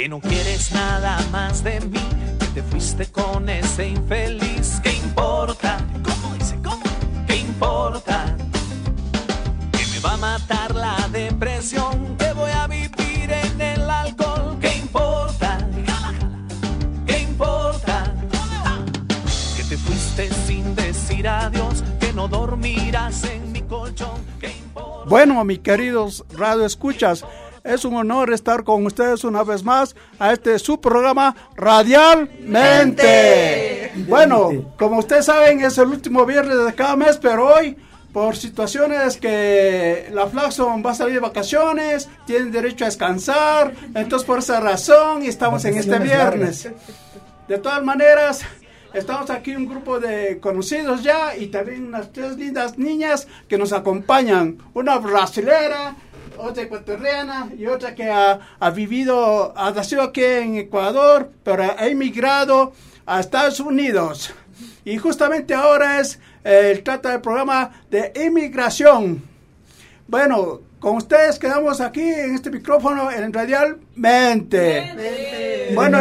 que no quieres nada más de mí, que te fuiste con ese infeliz. ¿Qué importa? ¿Cómo dice? ¿Cómo? ¿Qué importa? Que me va a matar la depresión, que voy a vivir en el alcohol. ¿Qué importa? ¿Qué importa? Que te fuiste sin decir adiós, que no dormirás en mi colchón. ¿Qué importa? Bueno, mis queridos radioescuchas, es un honor estar con ustedes una vez más a su programa Radialmente. Bueno, como ustedes saben, es el último viernes de cada mes, pero hoy, por situaciones que la Flaxon va a salir de vacaciones, tienen derecho a descansar, entonces por esa razón estamos en este viernes. De todas maneras, estamos aquí un grupo de conocidos ya y también unas 3 lindas niñas que nos acompañan, una brasilera, otra ecuatoriana y otra que ha nacido aquí en Ecuador, pero ha emigrado a Estados Unidos. Y justamente ahora trata del programa de inmigración. Bueno, con ustedes quedamos aquí en este micrófono en Radialmente. Bueno,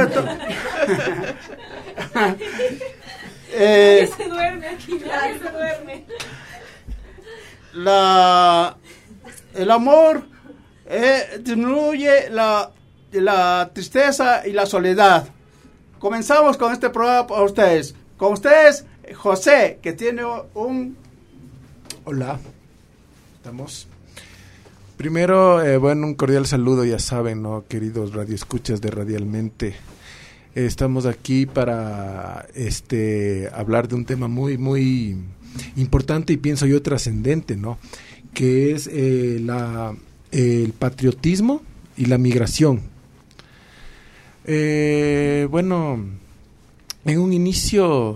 se duerme aquí, nadie se duerme. El amor disminuye la tristeza y la soledad. Comenzamos con este programa para ustedes. Con ustedes, José, que tiene un... Hola, estamos. Primero, un cordial saludo, ya saben, ¿no? Queridos radioescuchas de Radialmente. Estamos aquí para hablar de un tema muy, muy importante y pienso yo trascendente, ¿no? Que es el patriotismo y la migración. En un inicio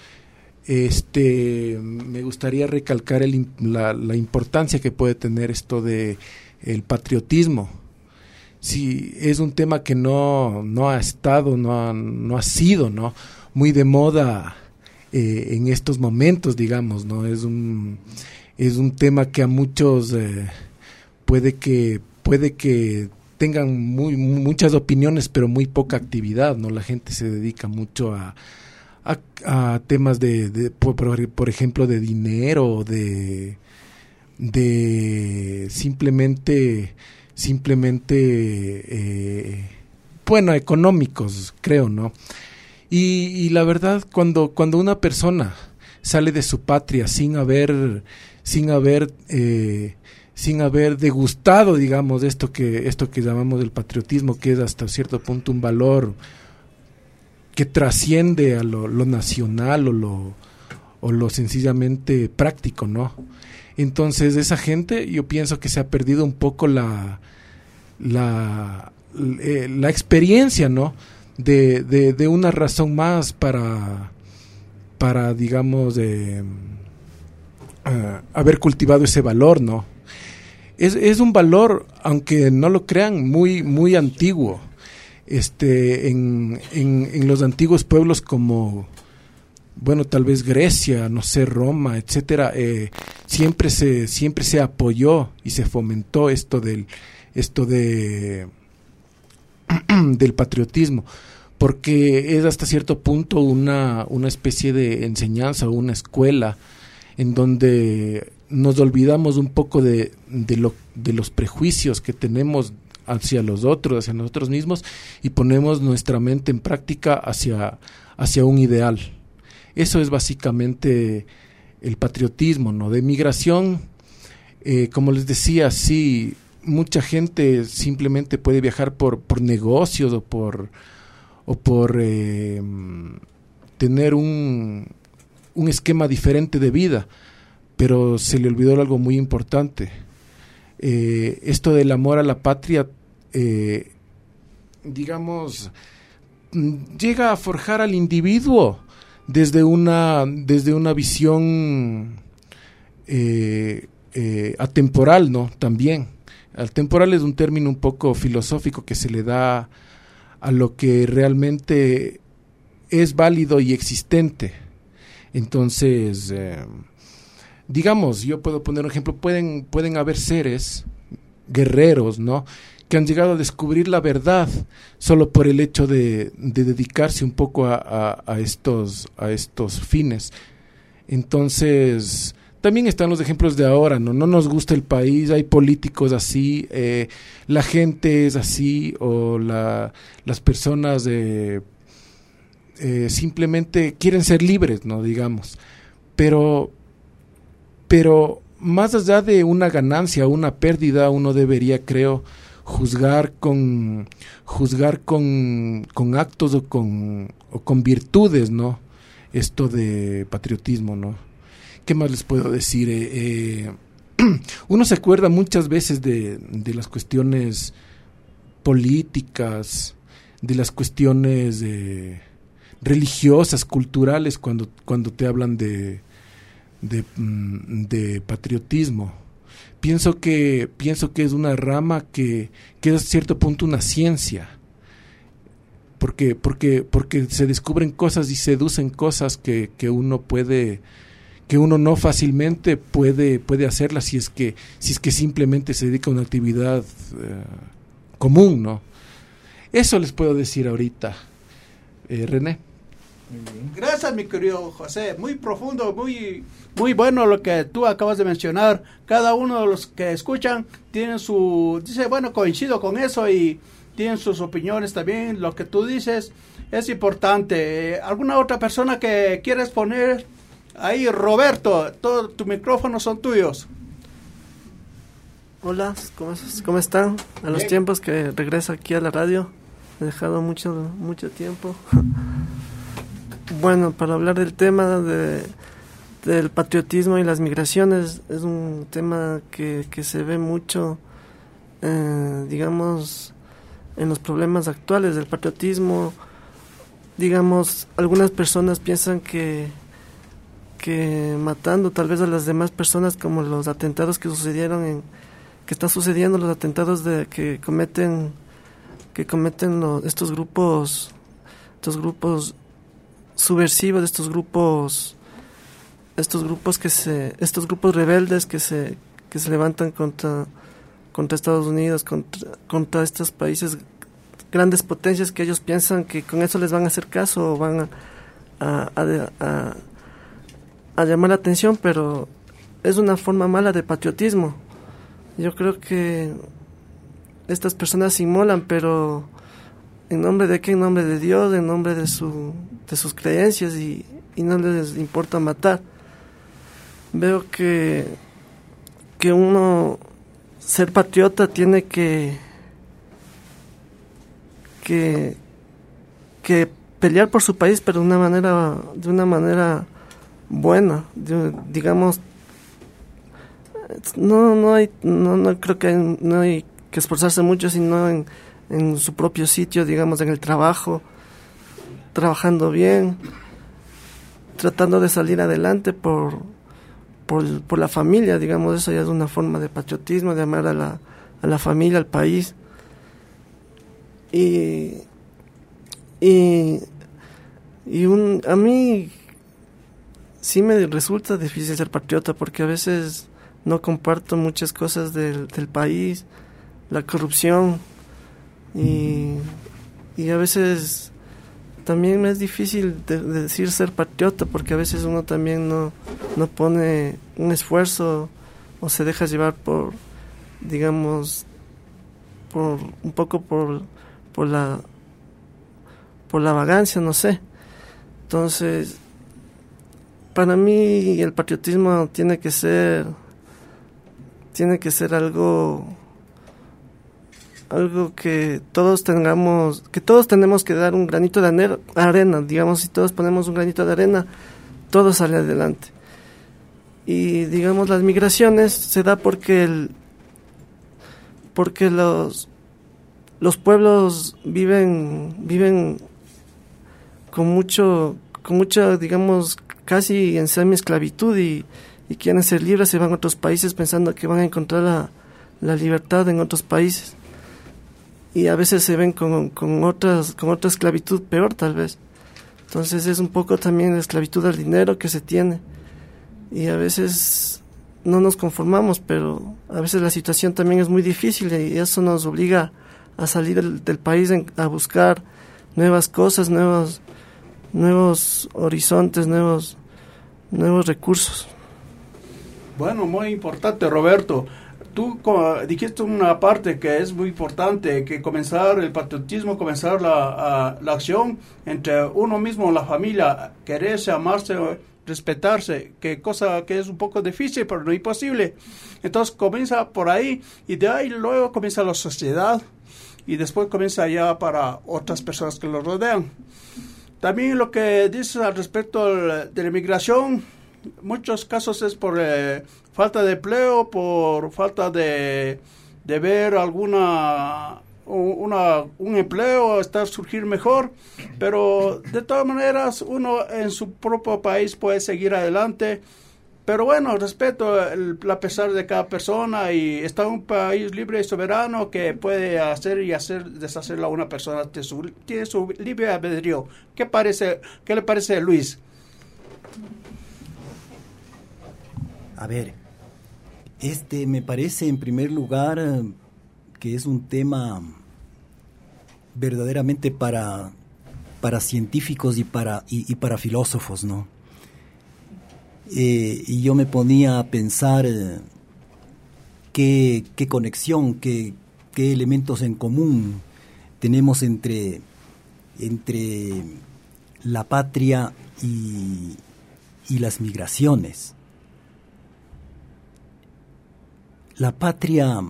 me gustaría recalcar la importancia que puede tener esto de el patriotismo. Sí, es un tema que no ha estado, no ha sido, ¿no?, muy de moda en estos momentos, digamos, ¿no? Es un tema que a muchos puede que tengan muchas opiniones, pero muy poca actividad, ¿no? La gente se dedica mucho a temas por ejemplo, de dinero, de simplemente económicos, creo, ¿no? Y la verdad, cuando una persona sale de su patria sin haber degustado, digamos, esto que llamamos el patriotismo, que es hasta cierto punto un valor que trasciende a lo nacional o lo sencillamente práctico, ¿no? Entonces, esa gente, yo pienso que se ha perdido un poco la experiencia, ¿no?, de una razón más para digamos, haber cultivado ese valor, ¿no? Es un valor, aunque no lo crean, muy, muy antiguo. En los antiguos pueblos como, tal vez Grecia, no sé, Roma, etcétera, siempre se apoyó y se fomentó esto del patriotismo, porque es hasta cierto punto una especie de enseñanza o una escuela en donde nos olvidamos un poco de los prejuicios que tenemos hacia los otros, hacia nosotros mismos, y ponemos nuestra mente en práctica hacia un ideal. Eso es básicamente el patriotismo, ¿no? De migración, como les decía, sí, mucha gente simplemente puede viajar por negocios o por tener un esquema diferente de vida, pero se le olvidó algo muy importante. Esto del amor a la patria, digamos, llega a forjar al individuo desde una visión atemporal, ¿no? También. Atemporal es un término un poco filosófico que se le da a lo que realmente es válido y existente. Entonces, digamos, yo puedo poner un ejemplo, pueden haber seres guerreros, ¿no?, que han llegado a descubrir la verdad solo por el hecho de dedicarse un poco a estos fines. Entonces, también están los ejemplos de ahora, ¿no? No nos gusta el país, hay políticos así, la gente es así, o las personas simplemente quieren ser libres, ¿no? Digamos. Pero más allá de una ganancia o una pérdida, uno debería, creo, juzgar con actos o con virtudes, ¿no? Esto de patriotismo, ¿no? ¿Qué más les puedo decir? Uno se acuerda muchas veces de las cuestiones políticas, de las cuestiones religiosas, culturales, cuando te hablan de patriotismo. Pienso que es una rama que es a cierto punto una ciencia, porque se descubren cosas y se deducen cosas que uno no fácilmente puede hacerlas si es que simplemente se dedica a una actividad común, ¿no? Eso les puedo decir ahorita. René. Gracias, mi querido José. Muy profundo, muy bueno lo que tú acabas de mencionar. Cada uno de los que escuchan tiene dice, bueno, coincido con eso y tienen sus opiniones también. Lo que tú dices es importante. ¿Alguna otra persona que quieres poner ahí? Roberto, todo tu micrófono son tuyos. Hola, ¿cómo están? A los tiempos que regreso aquí a la radio. He dejado mucho tiempo. Bueno, para hablar del tema del patriotismo y las migraciones, es un tema que se ve mucho, digamos, en los problemas actuales del patriotismo. Digamos, algunas personas piensan que matando tal vez a las demás personas, como los atentados que están sucediendo, los atentados que cometen estos grupos subversivos, estos grupos rebeldes que se levantan contra Estados Unidos, contra estos países, grandes potencias, que ellos piensan que con eso les van a hacer caso o van a llamar la atención, pero es una forma mala de patriotismo. Yo creo que estas personas se inmolan, pero ¿en nombre de qué? En nombre de Dios, en nombre de sus creencias, y no les importa matar. Veo que uno, ser patriota, tiene que pelear por su país, pero de una manera buena, digamos. No creo que no hay que esforzarse mucho, sino en su propio sitio, digamos, en el trabajo, trabajando bien, tratando de salir adelante por la familia, digamos. Eso ya es una forma de patriotismo, de amar a la familia, al país. A mí sí me resulta difícil ser patriota, porque a veces no comparto muchas cosas del país, la corrupción, y a veces también me es difícil de decir ser patriota, porque a veces uno también no pone un esfuerzo o se deja llevar por un poco por la vagancia, no sé. Entonces, para mí el patriotismo tiene que ser algo que todos tenemos que dar un granito de arena, digamos. Si todos ponemos un granito de arena, todo sale adelante. Y digamos, las migraciones se da porque los pueblos viven con mucha, digamos, casi en semi-esclavitud, y quieren ser libres, se van a otros países pensando que van a encontrar la libertad en otros países, y a veces se ven con otra esclavitud peor, tal vez. Entonces es un poco también la esclavitud al dinero que se tiene, y a veces no nos conformamos, pero a veces la situación también es muy difícil y eso nos obliga a salir del país a buscar nuevas cosas, nuevos horizontes, nuevos recursos. Bueno, muy importante, Roberto. Tú dijiste una parte que es muy importante, que comenzar el patriotismo, comenzar la acción entre uno mismo, la familia, quererse, amarse, respetarse, que cosa que es un poco difícil, pero no imposible. Entonces comienza por ahí y de ahí luego comienza la sociedad y después comienza ya para otras personas que lo rodean. También lo que dices al respecto de la inmigración, muchos casos es por falta de empleo, por falta de ver un empleo, estar surgir mejor, pero de todas maneras uno en su propio país puede seguir adelante. Pero bueno, respeto a pesar de cada persona y está en un país libre y soberano que puede hacer y deshacerla a una persona, tiene su libre albedrío. ¿Qué le parece a Luis? A ver, me parece en primer lugar que es un tema verdaderamente para científicos y para filósofos, ¿no? Y yo me ponía a pensar qué conexión, qué elementos en común tenemos entre la patria y las migraciones. La patria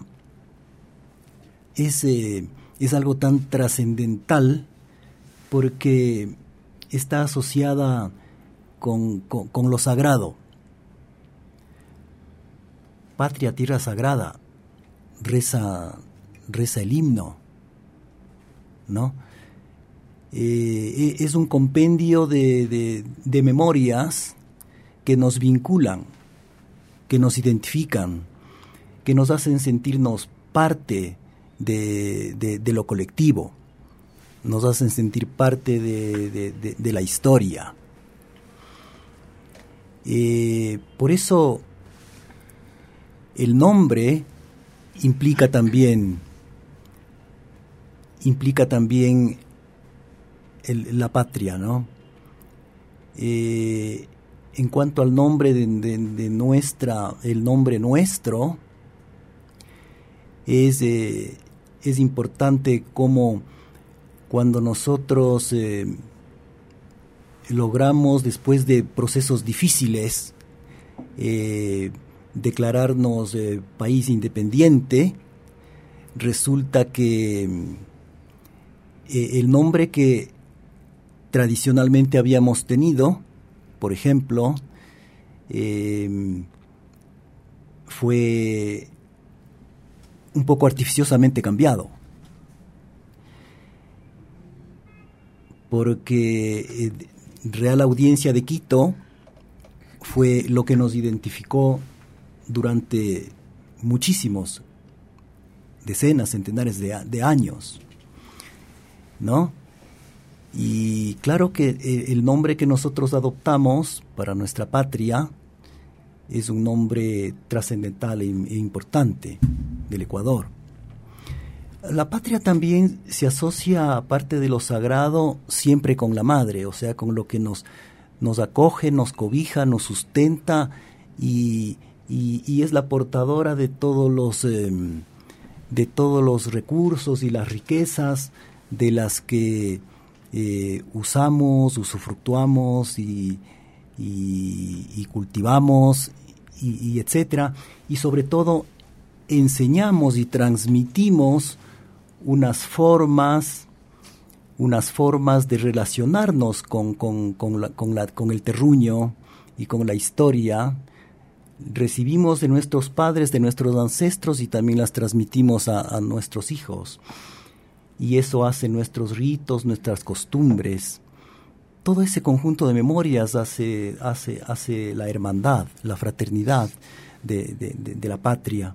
es algo tan trascendental porque está asociada con lo sagrado. Patria, tierra sagrada, reza el himno, ¿no? Es un compendio de memorias que nos vinculan, que nos identifican, que nos hacen sentirnos parte de lo colectivo, nos hacen sentir parte de la historia. Por eso el nombre implica también la patria, ¿no? En cuanto al nombre el nombre nuestro, es importante como cuando nosotros logramos, después de procesos difíciles, declararnos país independiente, resulta que el nombre que tradicionalmente habíamos tenido, por ejemplo, fue un poco artificiosamente cambiado, porque Real Audiencia de Quito fue lo que nos identificó durante muchísimos, decenas, centenares de años, ¿no? Y claro que el nombre que nosotros adoptamos para nuestra patria es un nombre trascendental e importante del Ecuador. La patria también se asocia, aparte de lo sagrado, siempre con la madre, o sea, con lo que nos acoge, nos cobija, nos sustenta y es la portadora de todos los recursos y las riquezas de las que usamos, usufructuamos y cultivamos y etcétera, y sobre todo enseñamos y transmitimos unas formas de relacionarnos con el terruño y con la historia. Recibimos de nuestros padres, de nuestros ancestros y también las transmitimos a nuestros hijos. Y eso hace nuestros ritos, nuestras costumbres. Todo ese conjunto de memorias hace la hermandad, la fraternidad de la patria.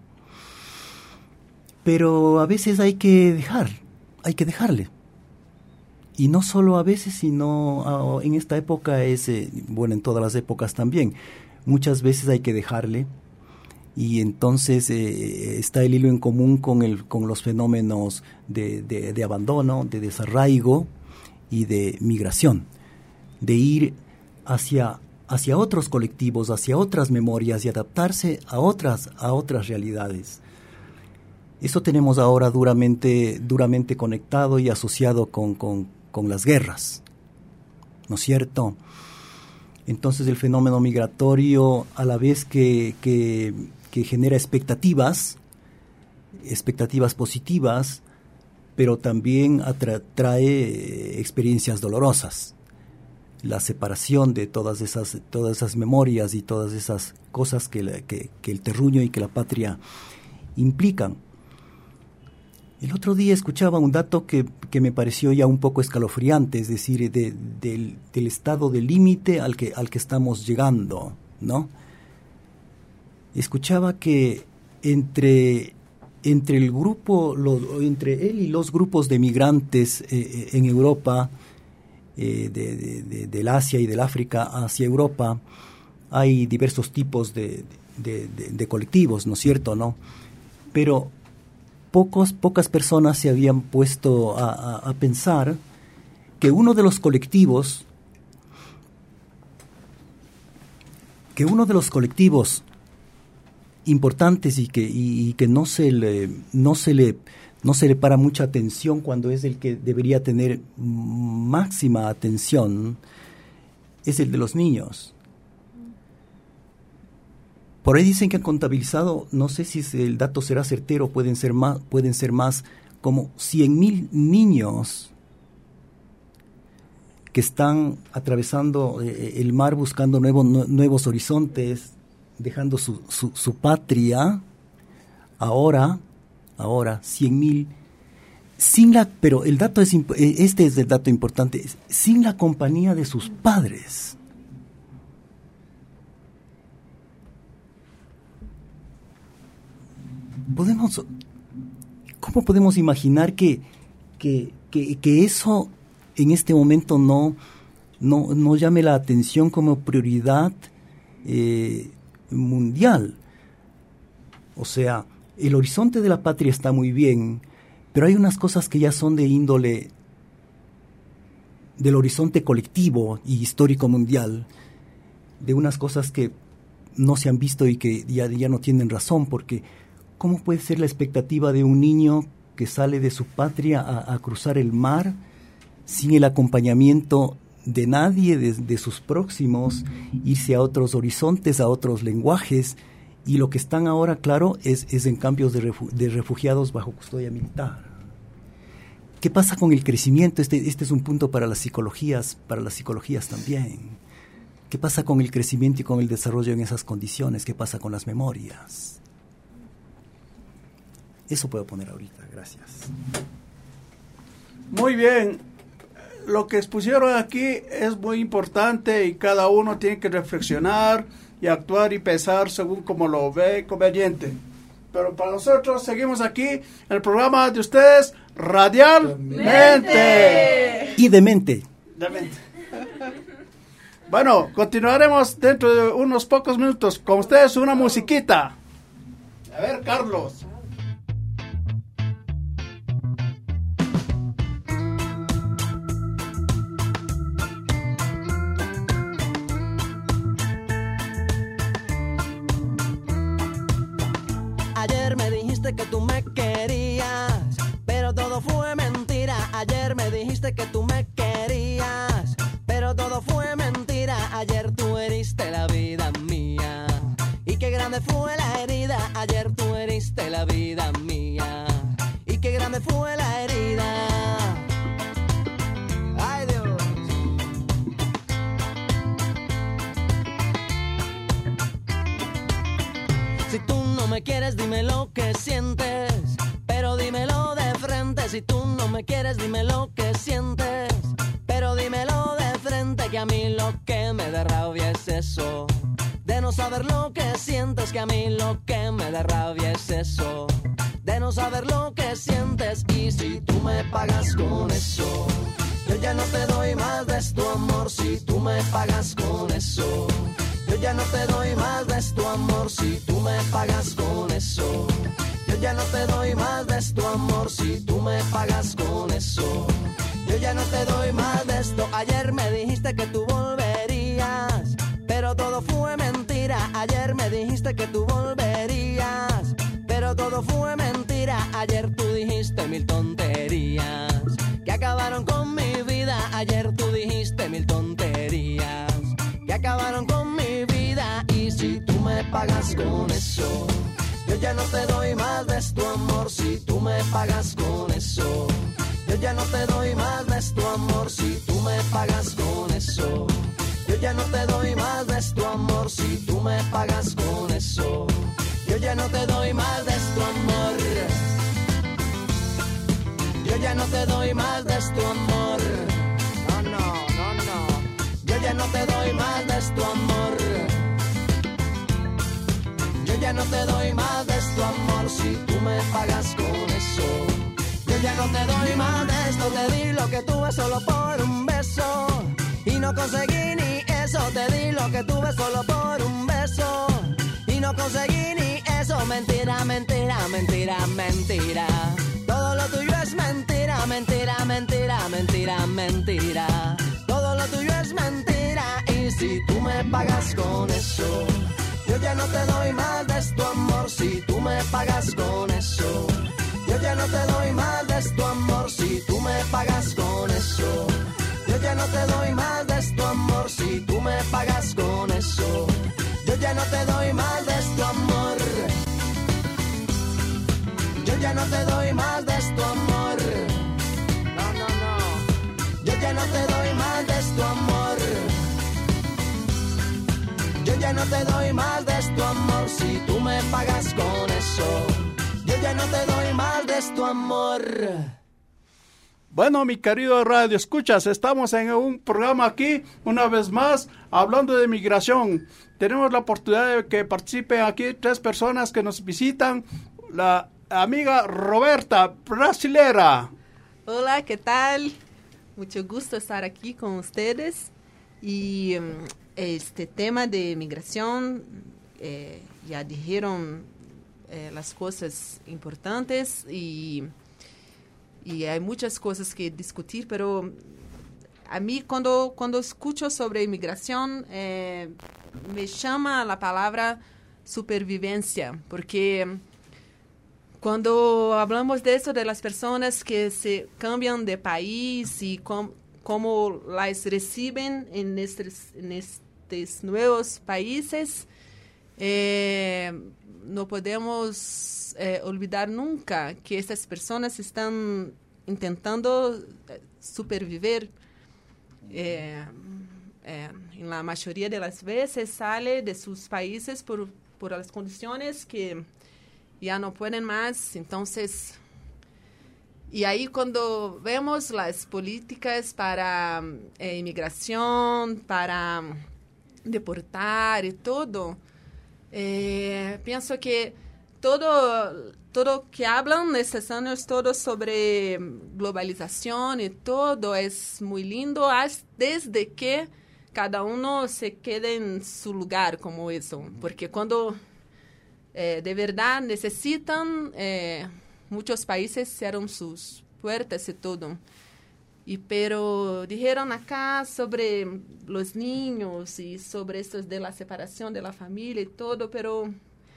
Pero a veces hay que dejarle. Y no solo a veces, sino en esta época en todas las épocas también. Muchas veces hay que dejarle y entonces está el hilo en común con los fenómenos de abandono, de desarraigo y de migración, de ir hacia otros colectivos, hacia otras memorias y adaptarse a otras realidades. Eso tenemos ahora duramente conectado y asociado con las guerras, ¿no es cierto? Entonces el fenómeno migratorio, a la vez que genera expectativas positivas, pero también trae experiencias dolorosas. La separación de todas esas memorias y todas esas cosas que el terruño y que la patria implican. El otro día escuchaba un dato que me pareció ya un poco escalofriante, es decir, del estado de límite al que estamos llegando, ¿no? Escuchaba que entre el grupo, entre él y los grupos de migrantes en Europa, del Asia y del África hacia Europa, hay diversos tipos de colectivos, ¿no es cierto?, ¿no? Pero pocas personas se habían puesto a pensar que uno de los colectivos importantes y que no se le para mucha atención cuando es el que debería tener máxima atención, es el de los niños. Por ahí dicen que han contabilizado, no sé si el dato será certero, pueden ser más como 100,000 niños que están atravesando el mar buscando nuevos horizontes, dejando su patria. Ahora 100,000 pero el dato este es el dato importante, sin la compañía de sus padres. ¿Cómo podemos imaginar que eso en este momento no llame la atención como prioridad mundial? O sea, el horizonte de la patria está muy bien, pero hay unas cosas que ya son de índole del horizonte colectivo y histórico mundial, de unas cosas que no se han visto y que ya no tienen razón, porque ¿cómo puede ser la expectativa de un niño que sale de su patria a cruzar el mar sin el acompañamiento de nadie, de sus próximos, irse a otros horizontes, a otros lenguajes? Y lo que están ahora, claro, es en campos de refugiados bajo custodia militar. ¿Qué pasa con el crecimiento? Este es un punto para las psicologías también. ¿Qué pasa con el crecimiento y con el desarrollo en esas condiciones? ¿Qué pasa con las memorias? Eso puedo poner ahorita, gracias. Muy bien, lo que expusieron aquí es muy importante y cada uno tiene que reflexionar y actuar y pensar según como lo ve conveniente. Pero para nosotros seguimos aquí en el programa de ustedes, Radialmente. Y Demente. Bueno, continuaremos dentro de unos pocos minutos con ustedes una musiquita. A ver, Carlos. Ayer me dijiste que tú me querías, pero todo fue mentira. Ayer me dijiste que tú me querías, pero todo fue mentira. Ayer tú heriste la vida mía, y qué grande fue la herida. Ayer tú heriste la vida mía, y qué grande fue la herida. Ay, Dios. Si tú no me quieres, dime lo que sientes, pero dímelo de frente. Si tú no me quieres, dime lo que sientes, pero dímelo de frente. Que a mí lo que me da rabia es eso, de no saber lo que sientes. Que a mí lo que me da rabia es eso, de no saber lo que sientes. Y si tú me pagas con eso, yo ya no te doy más de tu amor. Si tú me pagas con eso, yo Yo ya no te doy más de tu amor si tú me pagas con eso. Yo ya no te doy más de tu amor si tú me pagas con eso. Yo ya no te doy más de esto. Ayer me dijiste que tú volverías, pero todo fue mentira. Ayer me dijiste que tú volverías, pero todo fue mentira. Ayer tú dijiste mil tonterías que acabaron con mi vida. Ayer tú dijiste mil tonterías que acabaron con mi vida. Y si tú me pagas con eso, yo ya no te doy más de tu amor si tú me pagas con eso. Yo ya no te doy más de tu amor si tú me pagas con eso. Yo ya no te doy más de tu amor si tú me pagas con eso. Yo ya no te doy más de tu amor. Yo ya no te doy más de tu amor. No, no, no, no. Yo ya no te doy más de tu amor. Yo ya no te doy más de tu amor si tú me pagas con eso. Yo ya no te doy más de esto, te di lo que tuve solo por un beso y no conseguí ni eso. Te di lo que tuve solo por un beso y no conseguí ni eso. Mentira, mentira, mentira, mentira. Todo lo tuyo es mentira, mentira, mentira, mentira, mentira. Todo lo tuyo es mentira. Y si tú me pagas con eso, yo ya no te doy más de tu amor si tú me pagas con eso. Yo ya no te doy más de tu amor si tú me pagas con eso. Yo ya no te doy más de tu amor si tú me pagas con eso. Yo ya no te doy más de tu amor. Yo ya no te doy más de tu amor. No, no, no. Yo ya no te doy más de tu amor. Yo ya no te doy más de tu amor si tú me pagas con eso. Yo ya no te doy más de tu amor. Bueno, mi querido Radio Escuchas, estamos en un programa aquí, una vez más, hablando de migración. Tenemos la oportunidad de que participen aquí 3 personas que nos visitan. La amiga Roberta, brasilera. Hola, ¿qué tal? Mucho gusto estar aquí con ustedes. Y este tema de migración, ya dijeron las cosas importantes y hay muchas cosas que discutir, pero a mí cuando escucho sobre inmigración me llama la palabra supervivencia, porque cuando hablamos de eso, de las personas que se cambian de país y cómo las reciben en estos nuevos países, no podemos olvidar nunca que estas personas están intentando superviver. En la mayoría de las veces sale de sus países por las condiciones que ya no pueden más. Entonces, y ahí cuando vemos las políticas para inmigración, para deportar y todo, pienso que todo que hablan estos años, todo sobre globalización y todo es muy lindo desde que cada uno se quede en su lugar como eso, porque cuando de verdad necesitan, muchos países cierran sus puertas y todo. Pero dijeron acá sobre los niños y sobre esto de la separación de la familia y todo, pero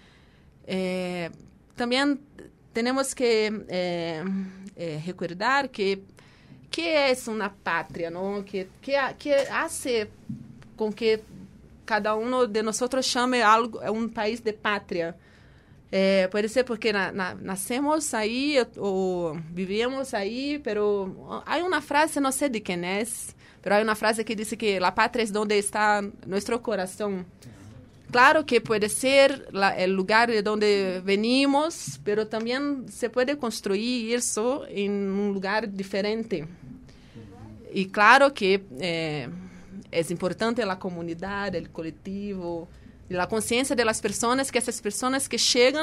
también tenemos que recordar que es una patria, ¿no? Que hace con que cada uno de nosotros llame algo un país de patria. Puede ser porque nacemos ahí o vivimos ahí, pero hay una frase, no sé de quién es, pero hay una frase que dice que la patria es donde está nuestro corazón. Claro que puede ser el lugar de donde venimos, pero también se puede construir eso en un lugar diferente. Y claro que es importante la comunidad, el colectivo, la conciencia de las personas, que esas personas que llegan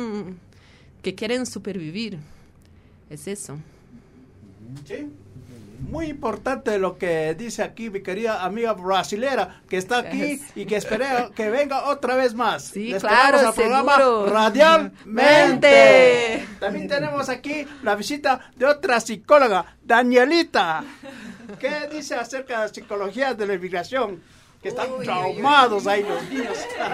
que quieren supervivir. Es eso. Sí. muy importante lo que dice aquí mi querida amiga brasilera que está aquí y que espera que venga otra vez más. Sí, Le claro, esperamos al programa seguro. Radialmente. También tenemos aquí la visita de otra psicóloga, Danielita. ¿Qué dice acerca de la psicología de la inmigración? Que están traumados ahí los niños.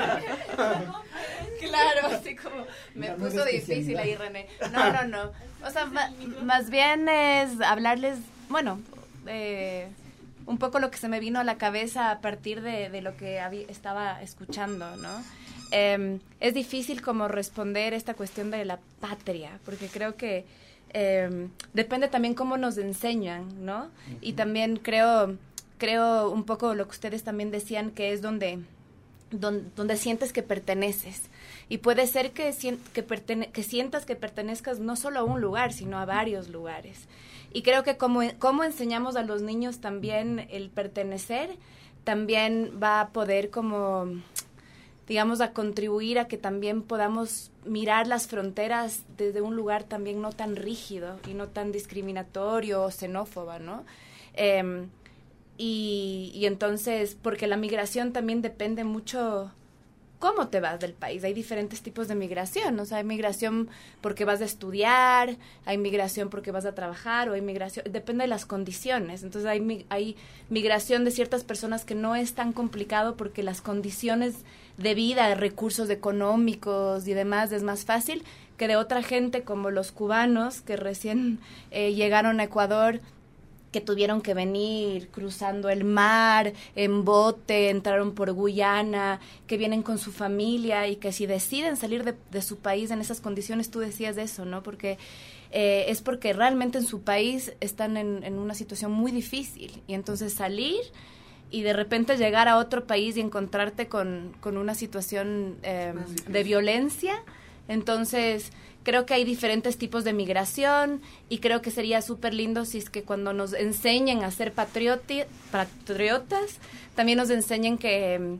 Claro, así como me puso difícil ahí, René. No. O sea, más bien es hablarles, bueno, un poco lo que se me vino a la cabeza a partir de lo que estaba escuchando, ¿no? Es difícil como responder esta cuestión de la patria, porque creo que depende también cómo nos enseñan, ¿no? Y también creo un poco lo que ustedes también decían, que es donde sientes que perteneces. Y puede ser que sientas que pertenezcas no solo a un lugar, sino a varios lugares. Y creo que como enseñamos a los niños también el pertenecer, también va a poder como, digamos, a contribuir a que también podamos mirar las fronteras desde un lugar también no tan rígido y no tan discriminatorio o xenófobo, ¿no? Y entonces, porque la migración también depende mucho cómo te vas del país. Hay diferentes tipos de migración, o sea, hay migración porque vas a estudiar, hay migración porque vas a trabajar, o hay migración, depende de las condiciones. Entonces hay migración de ciertas personas que no es tan complicado porque las condiciones de vida, de recursos económicos y demás es más fácil, que de otra gente como los cubanos que recién llegaron a Ecuador, que tuvieron que venir cruzando el mar en bote, entraron por Guyana, que vienen con su familia y que si deciden salir de su país en esas condiciones, tú decías eso, ¿no? Porque es porque realmente en su país están en una situación muy difícil, y entonces salir y de repente llegar a otro país y encontrarte con una situación de violencia. Entonces creo que hay diferentes tipos de migración, y creo que sería súper lindo si es que cuando nos enseñen a ser patriotas, también nos enseñen que,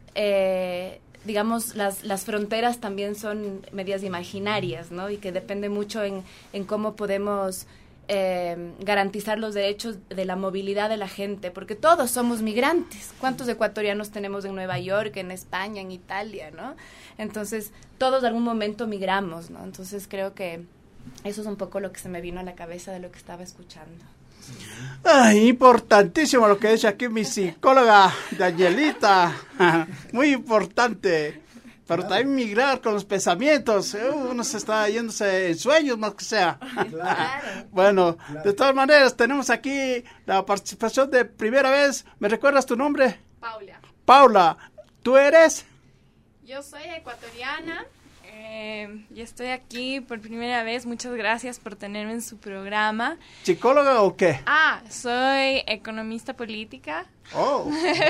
digamos, las fronteras también son medias imaginarias, ¿no? Y que depende mucho en cómo podemos garantizar los derechos de la movilidad de la gente, porque todos somos migrantes. ¿Cuántos ecuatorianos tenemos en Nueva York, en España, en Italia, ¿no? Entonces, todos de algún momento migramos, ¿no? Entonces, creo que eso es un poco lo que se me vino a la cabeza de lo que estaba escuchando. Ay, importantísimo lo que dice aquí mi psicóloga Danielita. Muy importante. Pero también migrar con los pensamientos. Uno se está yéndose en sueños, más que sea. Claro. Bueno, de todas maneras, tenemos aquí la participación de primera vez. ¿Me recuerdas tu nombre? Paula. Paula. ¿Tú eres? Yo soy ecuatoriana y estoy aquí por primera vez. Muchas gracias por tenerme en su programa. ¿Psicóloga o qué? Soy economista política. Oh.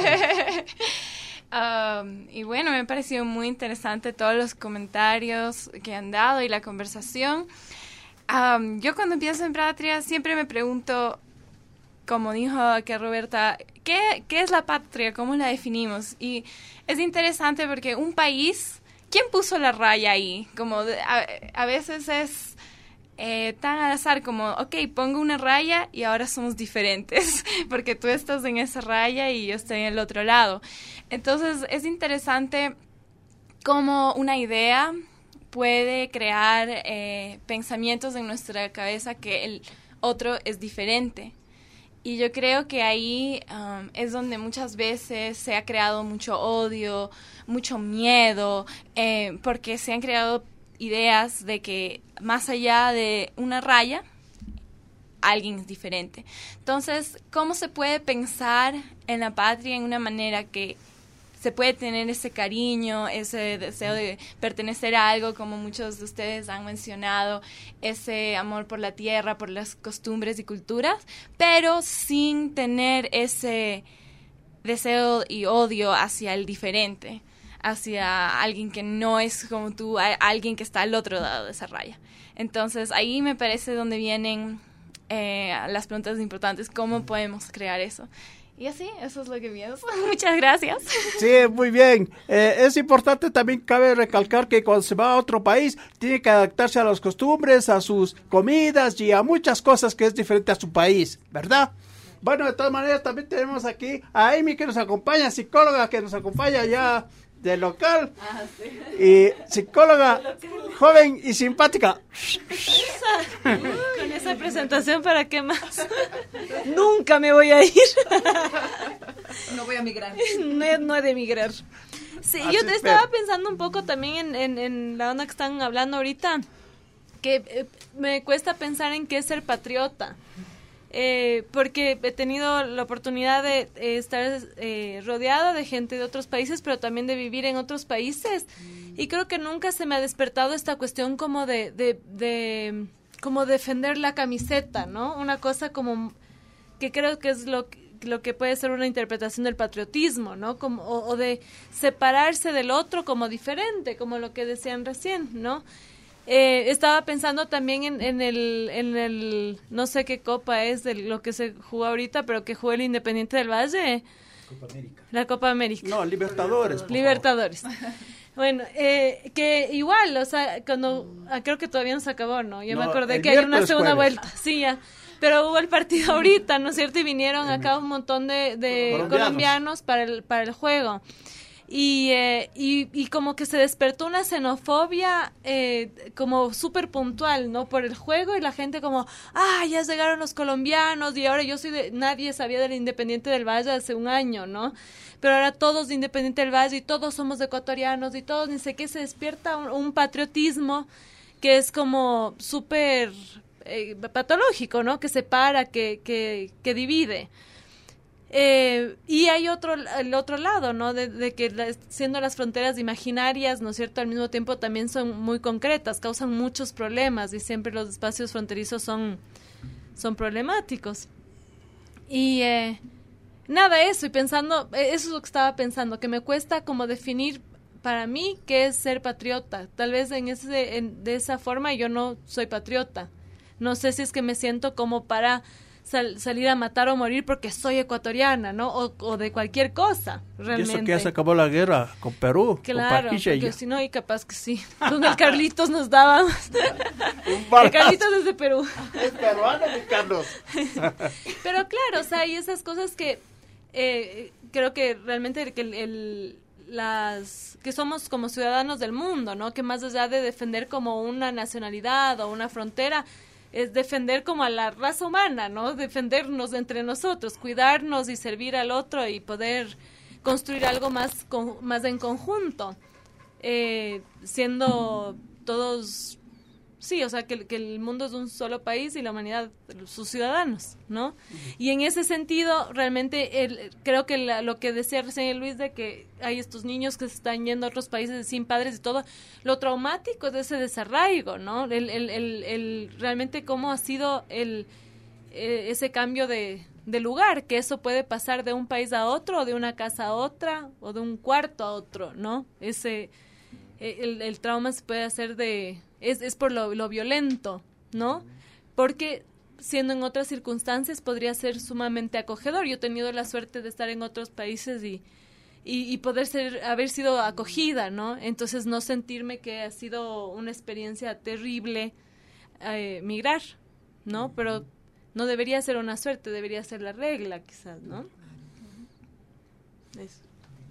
Y bueno, me ha parecido muy interesante todos los comentarios que han dado y la conversación. Yo cuando pienso en patria siempre me pregunto, como dijo que Roberta, ¿qué es la patria? ¿Cómo la definimos? Y es interesante porque un país, ¿quién puso la raya ahí? Como a veces es tan al azar como, ok, pongo una raya y ahora somos diferentes, porque tú estás en esa raya y yo estoy en el otro lado. Entonces es interesante cómo una idea puede crear pensamientos en nuestra cabeza que el otro es diferente. Y yo creo que ahí es donde muchas veces se ha creado mucho odio, mucho miedo, porque se han creado ideas de que más allá de una raya, alguien es diferente. Entonces, ¿cómo se puede pensar en la patria en una manera que se puede tener ese cariño, ese deseo de pertenecer a algo, como muchos de ustedes han mencionado, ese amor por la tierra, por las costumbres y culturas, pero sin tener ese deseo y odio hacia el diferente, hacia alguien que no es como tú, alguien que está al otro lado de esa raya? Entonces, ahí me parece donde vienen las preguntas importantes, ¿cómo podemos crear eso? Y así, eso es lo que pienso. Muchas gracias. Sí, muy bien. Es importante también, cabe recalcar que cuando se va a otro país, tiene que adaptarse a las costumbres, a sus comidas y a muchas cosas que es diferente a su país, ¿verdad? Bueno, de todas maneras, también tenemos aquí a Amy que nos acompaña, psicóloga que nos acompaña ya del local. Sí. Y psicóloga joven y simpática. Con esa presentación, ¿para qué más? Nunca me voy a ir. No voy a migrar. No he de migrar. Sí, Así yo es, estaba pensando un poco también en la onda que están hablando ahorita, que me cuesta pensar en qué es ser patriota. Porque he tenido la oportunidad de estar rodeada de gente de otros países, pero también de vivir en otros países, y creo que nunca se me ha despertado esta cuestión como de como defender la camiseta, ¿no? Una cosa como que creo que es lo que puede ser una interpretación del patriotismo, ¿no? Como, o de separarse del otro como diferente, como lo que decían recién, ¿no? Estaba pensando también en el no sé qué copa es de lo que se jugó ahorita, pero que jugó el Independiente del Valle. Copa América. La Copa América. No, Libertadores. Libertadores. Bueno, que igual, o sea, creo que todavía no se acabó, ¿no? Yo me acordé que hay una segunda vuelta. Sí, ya. Pero hubo el partido ahorita, ¿no es cierto? Y vinieron acá un montón de colombianos para el juego. Y como que se despertó una xenofobia como súper puntual, ¿no? Por el juego, y la gente como, ya llegaron los colombianos, y ahora nadie sabía del Independiente del Valle hace un año, ¿no? Pero ahora todos de Independiente del Valle, y todos somos ecuatorianos, y todos, ni sé qué, se despierta un patriotismo que es como súper patológico, ¿no? Que separa, que divide. Y hay el otro lado, ¿no? De que siendo las fronteras imaginarias, ¿no es cierto? Al mismo tiempo también son muy concretas, causan muchos problemas, y siempre los espacios fronterizos son problemáticos. Y eso, y pensando, eso es lo que estaba pensando, que me cuesta como definir para mí qué es ser patriota. Tal vez de esa forma yo no soy patriota. No sé si es que me siento como para salir a matar o morir porque soy ecuatoriana, ¿no? O de cualquier cosa, realmente. Y eso que ya se acabó la guerra con Perú. Claro, con porque si no, y capaz que sí. Donde el Carlitos nos daba. El Carlitos es de Perú. Es peruano, mi Carlos. Pero claro, o sea, hay esas cosas que creo que realmente que somos como ciudadanos del mundo, ¿no? Que más allá de defender como una nacionalidad o una frontera, es defender como a la raza humana, ¿no? Defendernos entre nosotros, cuidarnos y servir al otro y poder construir algo más en conjunto, siendo todos, sí, o sea, que el mundo es un solo país y la humanidad sus ciudadanos, ¿no? Y en ese sentido, realmente, creo que lo que decía recién Luis, de que hay estos niños que se están yendo a otros países sin padres y todo, lo traumático de ese desarraigo, ¿no? Realmente cómo ha sido ese cambio de lugar, que eso puede pasar de un país a otro, o de una casa a otra, o de un cuarto a otro, ¿no? El trauma se puede hacer es por lo violento, ¿no? Porque siendo en otras circunstancias podría ser sumamente acogedor. Yo he tenido la suerte de estar en otros países y poder haber sido acogida, ¿no? Entonces no sentirme que ha sido una experiencia terrible migrar, ¿no? Pero no debería ser una suerte, debería ser la regla, quizás, ¿no? Eso.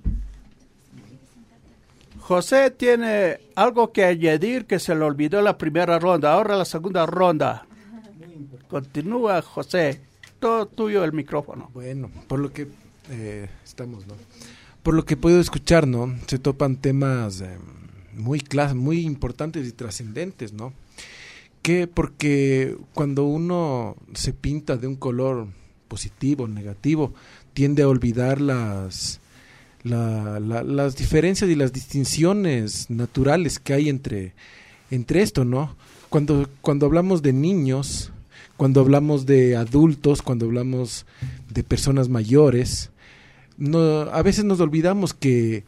José tiene algo que añadir que se le olvidó en la primera ronda. Ahora la segunda ronda. Continúa, José. Todo tuyo el micrófono. Bueno, por lo que estamos, ¿no? Por lo que puedo escuchar, ¿no? Se topan temas muy importantes y trascendentes, ¿no? Porque cuando uno se pinta de un color positivo, negativo, tiende a olvidar las diferencias y las distinciones naturales que hay entre esto, ¿no? Cuando hablamos de niños, cuando hablamos de adultos, cuando hablamos de personas mayores, a veces nos olvidamos que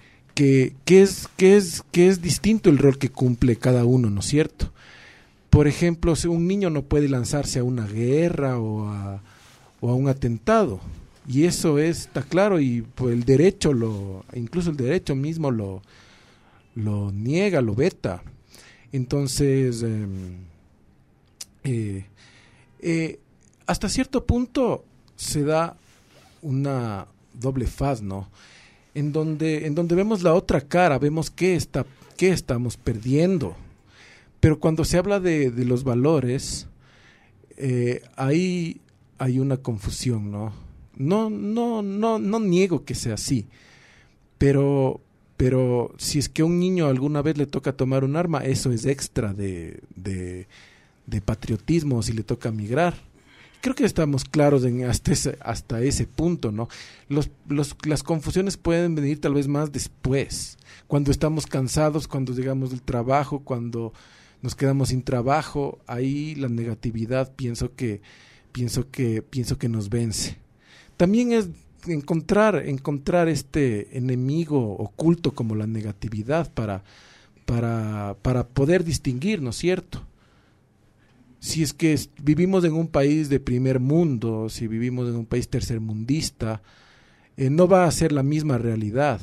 es distinto el rol que cumple cada uno, ¿no es cierto? Por ejemplo, si un niño no puede lanzarse a una guerra o a un atentado, Y eso está claro, y pues el derecho incluso el derecho mismo lo niega, lo veta. Entonces, hasta cierto punto se da una doble faz, ¿no? En donde vemos la otra cara, vemos qué estamos perdiendo. Pero cuando se habla de los valores, ahí hay una confusión, ¿no? No niego que sea así, pero si es que a un niño alguna vez le toca tomar un arma, eso es extra de patriotismo, si le toca migrar. Creo que estamos claros hasta ese punto, ¿no? Las confusiones pueden venir tal vez más después, cuando estamos cansados, cuando llegamos del trabajo, cuando nos quedamos sin trabajo. Ahí la negatividad pienso que nos vence. También es encontrar este enemigo oculto como la negatividad para poder distinguir, ¿no es cierto? Si es que vivimos en un país de primer mundo, si vivimos en un país tercermundista, no va a ser la misma realidad.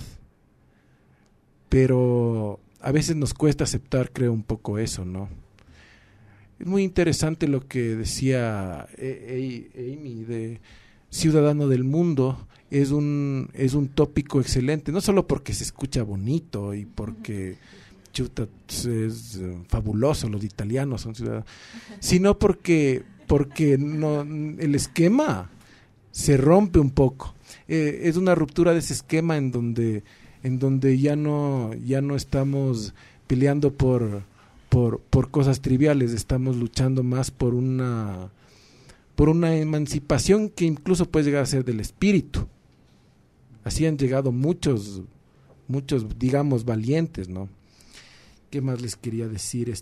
Pero a veces nos cuesta aceptar, creo, un poco eso, ¿no? Es muy interesante lo que decía Amy de Ciudadano del Mundo. Es un tópico excelente, no solo porque se escucha bonito y porque chuta, es fabuloso, los italianos son ciudadanos, sino porque no, el esquema se rompe un poco. Es una ruptura de ese esquema en donde ya no estamos peleando por cosas triviales, estamos luchando más por una emancipación que incluso puede llegar a ser del espíritu. Así han llegado muchos, digamos, valientes, ¿no? ¿Qué más les quería decir?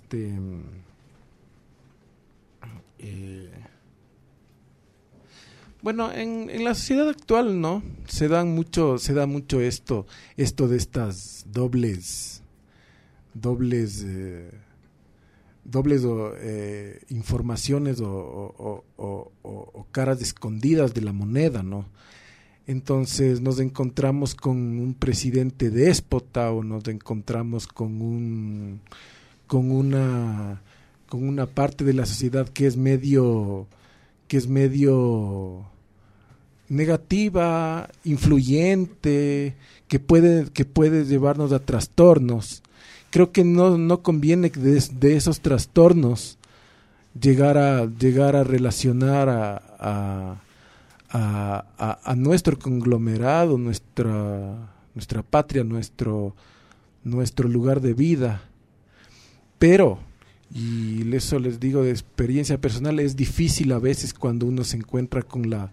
Bueno, en la sociedad actual, ¿no? Se da mucho esto de estas dobles informaciones o caras escondidas de la moneda, ¿no? Entonces nos encontramos con un presidente déspota o nos encontramos con una parte de la sociedad que es medio negativa, influyente, que puede llevarnos a trastornos. Creo que no conviene de esos trastornos llegar a relacionar a nuestro conglomerado, nuestra patria, nuestro lugar de vida. Pero, y eso les digo de experiencia personal, es difícil a veces cuando uno se encuentra con la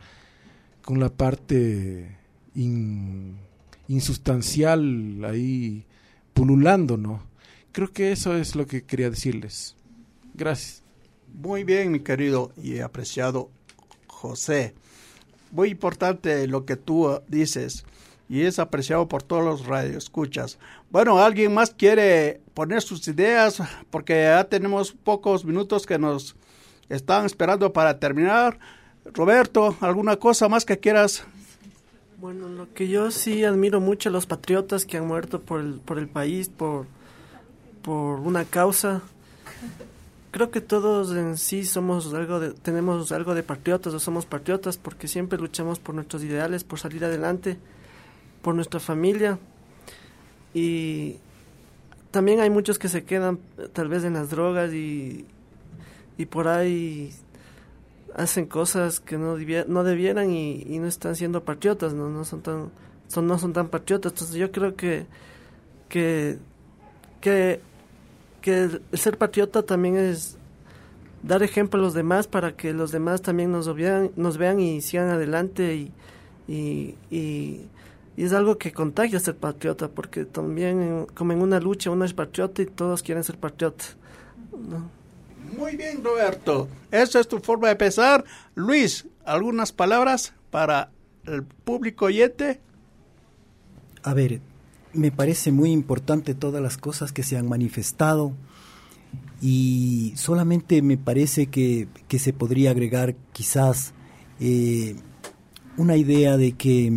parte insustancial ahí pululando, ¿no? Creo que eso es lo que quería decirles. Gracias. Muy bien, mi querido y apreciado José. Muy importante lo que tú dices y es apreciado por todos los radioescuchas. Bueno, ¿alguien más quiere poner sus ideas? Porque ya tenemos pocos minutos que nos están esperando para terminar. Roberto, ¿alguna cosa más que quieras? Bueno, lo que yo sí admiro mucho a los patriotas que han muerto por el país, por una causa. Creo que todos en sí tenemos algo de patriotas o somos patriotas porque siempre luchamos por nuestros ideales, por salir adelante, por nuestra familia. Y también hay muchos que se quedan tal vez en las drogas y por ahí hacen cosas que no debieran y no están siendo patriotas, no son tan patriotas. Entonces yo creo que el ser patriota también es dar ejemplo a los demás para que los demás también nos vean y sigan adelante y es algo que contagia ser patriota, porque también como en una lucha uno es patriota y todos quieren ser patriotas, ¿no? Muy bien, Roberto. Esa es tu forma de pensar. Luis, ¿algunas palabras para el público oyente? A ver, me parece muy importante todas las cosas que se han manifestado y solamente me parece que se podría agregar quizás una idea de que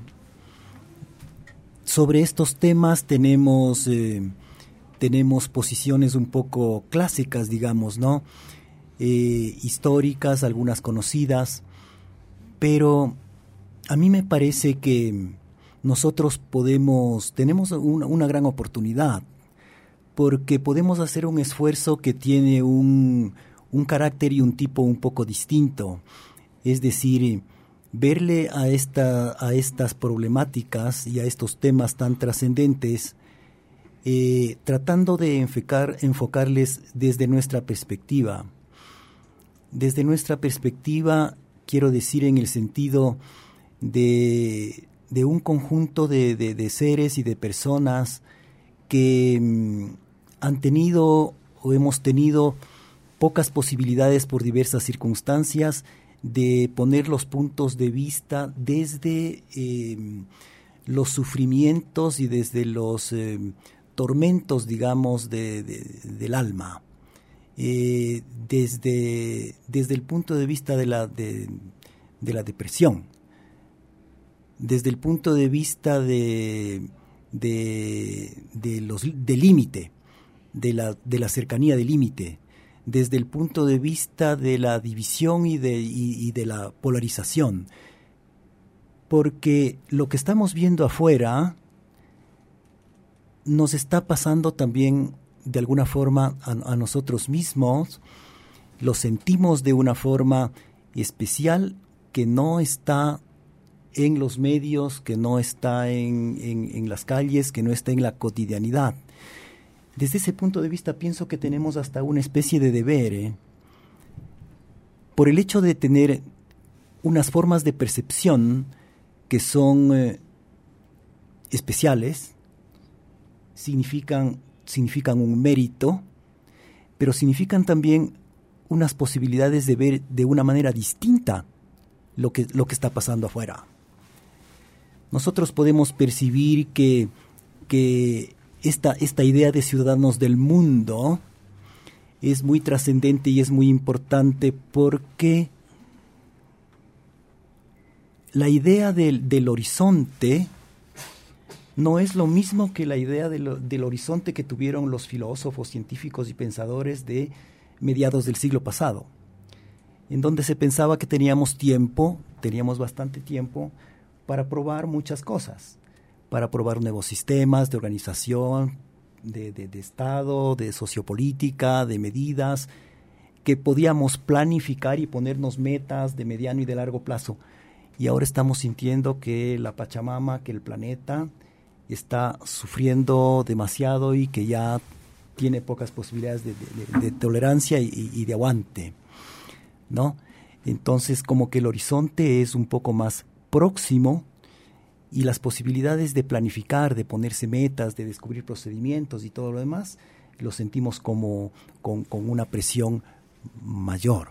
sobre estos temas tenemos posiciones un poco clásicas, digamos, ¿no? Históricas, algunas conocidas, pero a mí me parece que nosotros tenemos una gran oportunidad, porque podemos hacer un esfuerzo que tiene un carácter y un tipo un poco distinto, es decir, verle a estas problemáticas y a estos temas tan trascendentes, tratando de enfocarles desde nuestra perspectiva. Desde nuestra perspectiva, quiero decir en el sentido de un conjunto de seres y de personas que han tenido o hemos tenido pocas posibilidades por diversas circunstancias de poner los puntos de vista desde los sufrimientos y desde los tormentos, digamos, del alma. Desde el punto de vista de la depresión, desde el punto de vista del límite, de la cercanía del límite, desde el punto de vista de la división y de la polarización, porque lo que estamos viendo afuera nos está pasando también de alguna forma a nosotros mismos, lo sentimos de una forma especial que no está en los medios, que no está en las calles, que no está en la cotidianidad. Desde ese punto de vista pienso que tenemos hasta una especie de deber, por el hecho de tener unas formas de percepción que son especiales, significan un mérito, pero significan también unas posibilidades de ver de una manera distinta lo que está pasando afuera. Nosotros podemos percibir que esta idea de ciudadanos del mundo es muy trascendente y es muy importante porque la idea del horizonte no es lo mismo que la idea del horizonte que tuvieron los filósofos, científicos y pensadores de mediados del siglo pasado, en donde se pensaba que teníamos bastante tiempo para probar muchas cosas, para probar nuevos sistemas de organización, de Estado, de sociopolítica, de medidas, que podíamos planificar y ponernos metas de mediano y de largo plazo. Y ahora estamos sintiendo que la Pachamama, que el planeta está sufriendo demasiado y que ya tiene pocas posibilidades de tolerancia y de aguante, ¿no? Entonces, como que el horizonte es un poco más próximo y las posibilidades de planificar, de ponerse metas, de descubrir procedimientos y todo lo demás, lo sentimos como con una presión mayor.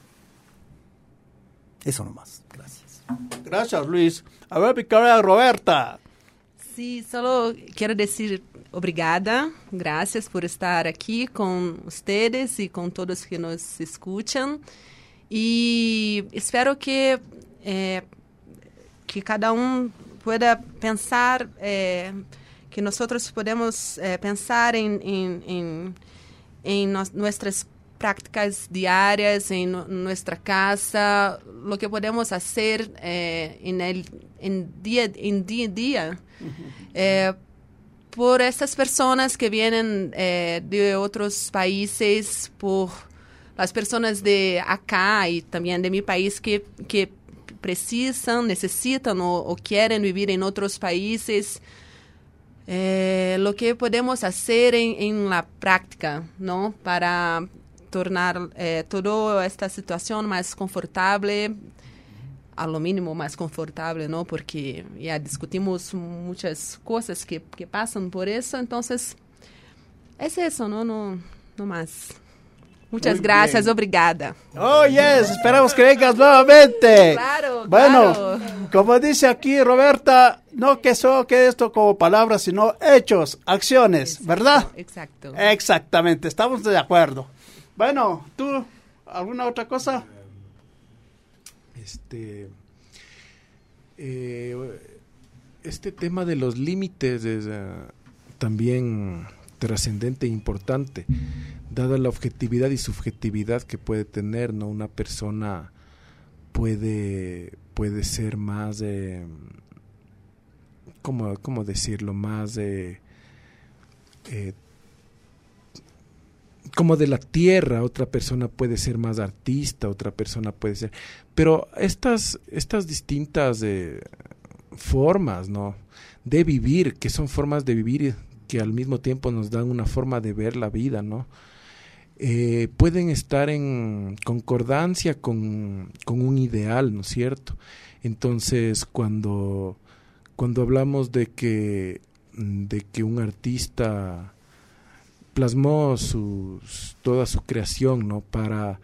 Eso nomás. Gracias. Gracias, Luis. A ver, mi querida Roberta. Sí, solo quiero decir obrigada, gracias por estar aquí con ustedes y con todos que nos escuchan. Y espero que cada uno pueda pensar, que nosotros podemos pensar en nuestras prácticas diarias, en nuestra casa, lo que podemos hacer en día a día. Por estas personas que vienen de otros países, por las personas de acá y también de mi país que necesitan o quieren vivir en otros países, lo que podemos hacer en la práctica, ¿no? Para tornar toda esta situación más confortable, a lo mínimo más confortable, ¿no? Porque ya discutimos muchas cosas que pasan por eso, entonces es eso, no más. Muchas gracias, obrigada. Oh, yes, esperamos que vengas nuevamente. Claro, bueno, claro. Como dice aquí Roberta, no que solo quede esto como palabras, sino hechos, acciones, exacto, ¿verdad? Exacto. Exactamente, estamos de acuerdo. Bueno, ¿tú alguna otra cosa? este tema de los límites es también trascendente e importante, dada la objetividad y subjetividad que puede tener, ¿no? Una persona puede ser más, ¿cómo decirlo? Más como de la tierra, otra persona puede ser más artista, otra persona puede ser... Pero estas distintas formas, ¿no?, de vivir, que son formas de vivir que al mismo tiempo nos dan una forma de ver la vida, ¿no?, pueden estar en concordancia con un ideal, ¿no es cierto? Entonces, cuando hablamos de que un artista plasmó toda su creación, ¿no?, para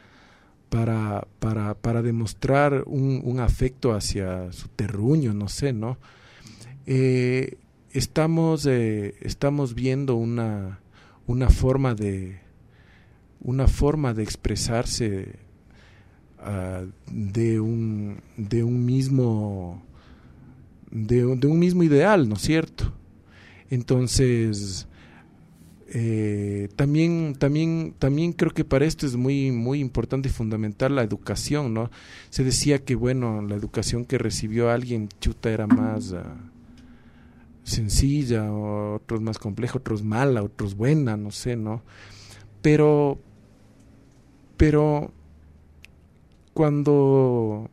demostrar un afecto hacia su terruño, no sé, ¿no? Estamos viendo una forma de expresarse de un mismo ideal, ¿no es cierto? Entonces, también creo que para esto es muy muy importante y fundamental la educación, ¿no? Se decía que, bueno, la educación que recibió alguien era más sencilla, otros más compleja, otros mala, otros buena, no sé, ¿no? Pero cuando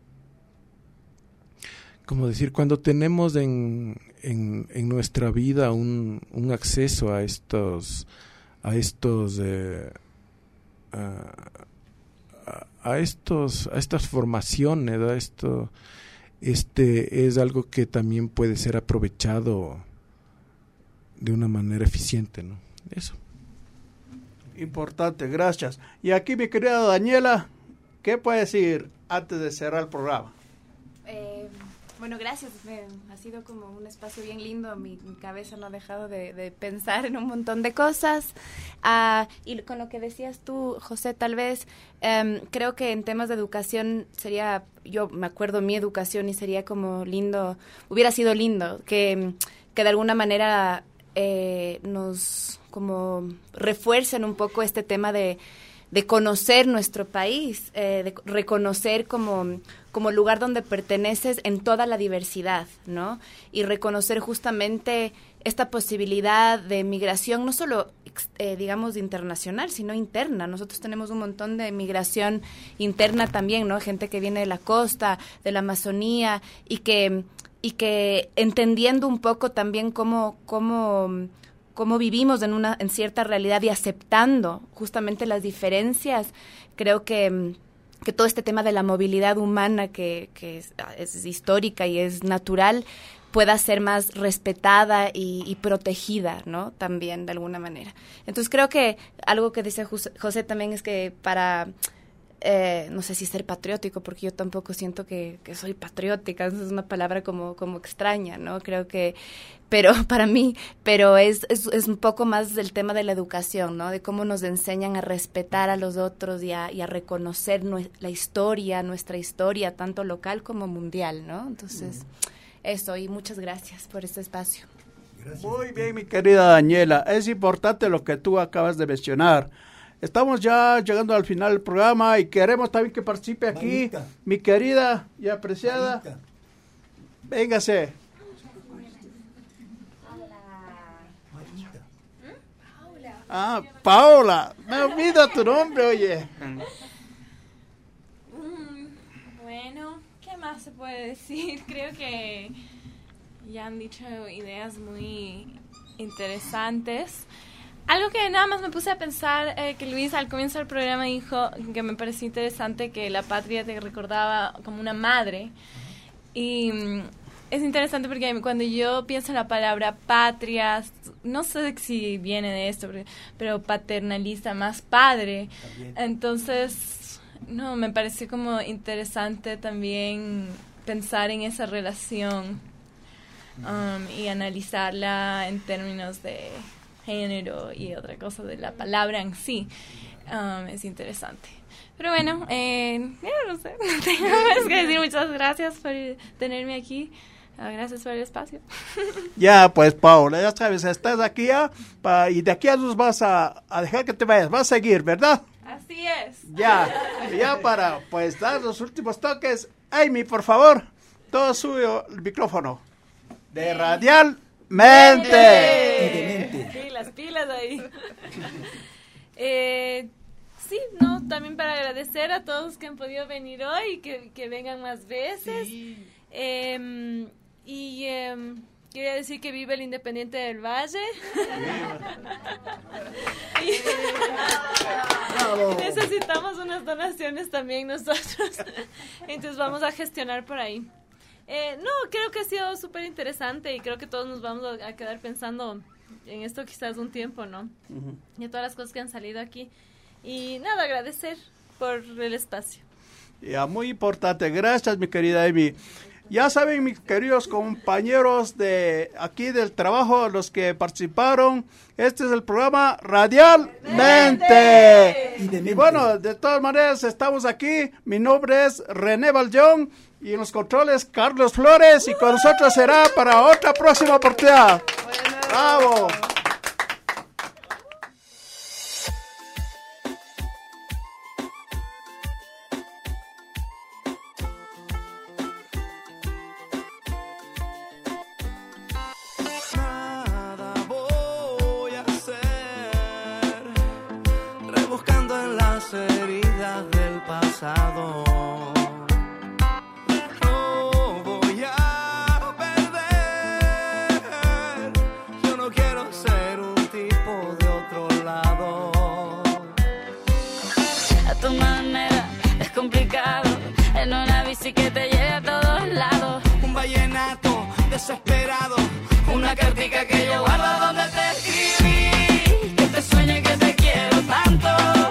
tenemos en nuestra vida un acceso a estas formaciones, es algo que también puede ser aprovechado de una manera eficiente, ¿no? Eso. Importante, gracias. Y aquí mi querida Daniela, ¿qué puede decir antes de cerrar el programa? Bueno, gracias. Ha sido como un espacio bien lindo. Mi cabeza no ha dejado de pensar en un montón de cosas. Y con lo que decías tú, José, tal vez creo que en temas de educación yo me acuerdo mi educación y sería como lindo, hubiera sido lindo que de alguna manera nos como refuercen un poco este tema de conocer nuestro país, de reconocer como lugar donde perteneces en toda la diversidad, ¿no? Y reconocer justamente esta posibilidad de migración, no solo, digamos, internacional, sino interna. Nosotros tenemos un montón de migración interna también, ¿no? Gente que viene de la costa, de la Amazonía, y que entendiendo un poco también cómo vivimos en cierta realidad y aceptando justamente las diferencias, creo que todo este tema de la movilidad humana que es histórica y es natural pueda ser más respetada y protegida, ¿no? También de alguna manera. Entonces creo que algo que dice José también es que para no sé si ser patriótico, porque yo tampoco siento que soy patriótica, es una palabra como extraña, ¿no? Creo que, pero para mí, es un poco más del tema de la educación, ¿no? De cómo nos enseñan a respetar a los otros y a reconocer nuestra historia, tanto local como mundial, ¿no? Entonces, eso, y muchas gracias por este espacio. Gracias. Muy bien, mi querida Daniela, es importante lo que tú acabas de mencionar. Estamos ya llegando al final del programa y queremos también que participe aquí Manita. Mi querida y apreciada. Manita. Véngase. Paola. Me olvida tu nombre, oye. Bueno, ¿qué más se puede decir? Creo que ya han dicho ideas muy interesantes. Algo que nada más me puse a pensar, que Luis al comienzo del programa dijo que me pareció interesante, que la patria te recordaba como una madre. Y es interesante porque cuando yo pienso en la palabra patria, no sé si viene de esto, pero paternalista, más padre. También. Entonces, no, me pareció como interesante también pensar en esa relación y analizarla en términos de género y otra cosa de la palabra en sí. es interesante. Pero bueno, no sé, no tengo más que decir. Muchas gracias por tenerme aquí. Gracias por el espacio. Ya, pues, Paula, ya sabes, estás aquí ya y de aquí a nos vas a dejar que te vayas. Vas a seguir, ¿verdad? Así es. Ya para, pues, dar los últimos toques. Amy, por favor, todo suyo el micrófono. De Radialmente. Pilas ahí. Sí, también para agradecer a todos que han podido venir hoy y que vengan más veces. Sí. Quería decir que vive el Independiente del Valle. Necesitamos unas donaciones también nosotros. Entonces vamos a gestionar por ahí. Creo que ha sido súper interesante y creo que todos nos vamos a quedar pensando en esto quizás un tiempo, ¿no? Uh-huh. Y todas las cosas que han salido aquí. Y nada, agradecer por el espacio. Ya, muy importante. Gracias, mi querida Amy. Ya saben, mis queridos compañeros de aquí del trabajo, los que participaron, este es el programa Radialmente. Y bueno, de todas maneras, estamos aquí. Mi nombre es René Valjean y en los controles Carlos Flores y con nosotros será para otra próxima oportunidad. Bueno. ¡Bravo! Heridas del pasado. No voy a perder. Yo no quiero ser un tipo de otro lado. A tu manera es complicado. En una bici que te lleve a todos lados. Un vallenato desesperado. Una cartica que yo guardo donde te escribí. Que te sueñe que te quiero tanto.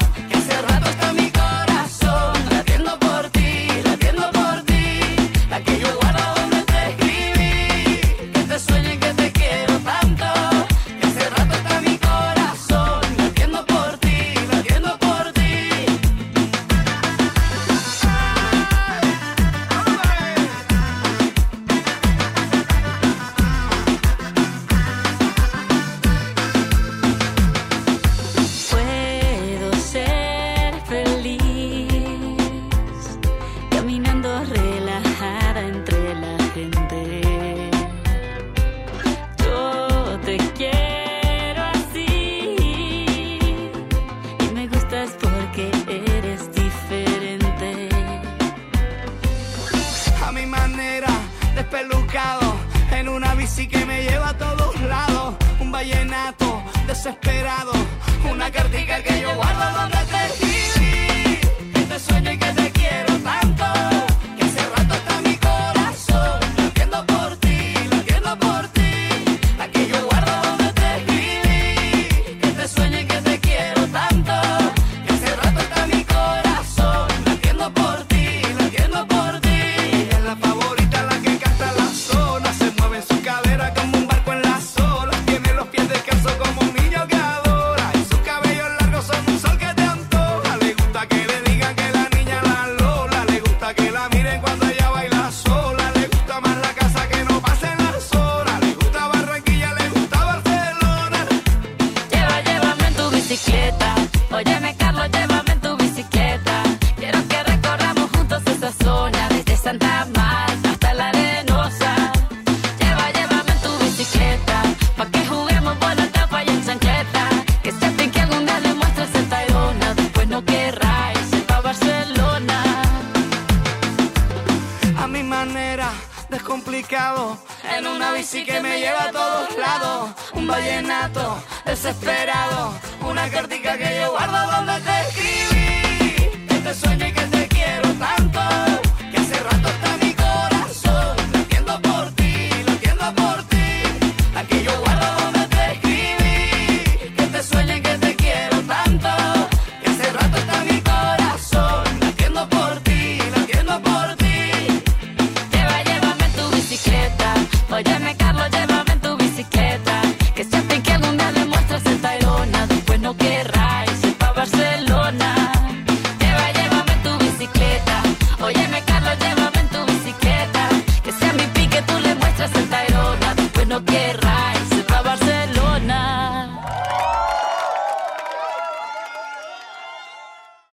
Desesperado, una cartica que yo guardo donde te escribí. Que te sueño y que te quiero tanto. Que hace rato está mi corazón latiendo por ti, latiendo por ti. La que yo guardo donde te escribí. Que te sueño y que te quiero tanto. Que hace rato está mi corazón latiendo por ti, latiendo por ti. Ella es la favorita, la que canta la zona. Se mueve en su cadera como un barco en las olas. Tiene los pies descalzos como un niño. Óyeme, Carlos, llévame en tu bicicleta. Quiero que recorramos juntos esa zona, desde Santa Marta hasta la Arenosa. Llévame en tu bicicleta, pa' que juguemos buena etapa y en chancleta. Que sepan que algún día le muestres el Tayrona. Después no querrá irse pa' Barcelona. A mi manera, descomplicado. En una bici que me lleva a todos lados. Un vallenato desesperado. Una cartica que yo guardo donde te escribo.